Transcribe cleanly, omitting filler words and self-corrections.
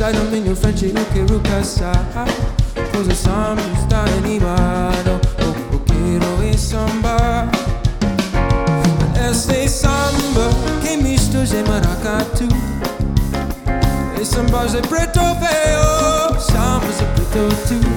sai da minha frente, eu quero caçar. Pois o samba está animado, eu quero é samba. Este é samba que mistura de maracatu. E samba é preto veio, samba é preto tu.